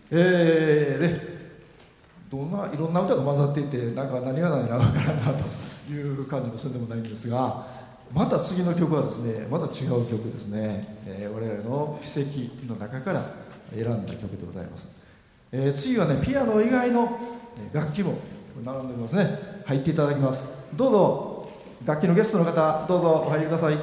いろんな歌が混ざっていて、なんか何が何だかわからんなという感じもするでもないんですが、また次の曲はですね、また違う曲ですね、我々の奇跡の中から選んだ曲でございます。次はね、ピアノ以外の楽器も並んでおりますね。入っていただきます。どうぞ楽器のゲストの方、どうぞお入りください。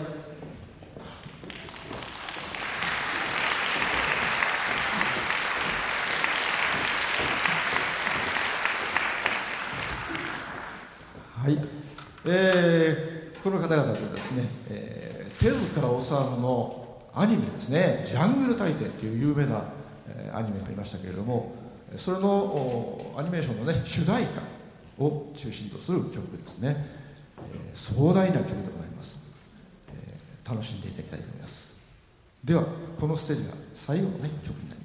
はい、この方々でですね、手塚治虫のアニメですね、ジャングル大帝という有名な、アニメがありましたけれども、それのアニメーションのね、主題歌を中心とする曲ですね。壮大な曲でございます。楽しんでいただきたいと思います。ではこのステージが最後のね曲になります。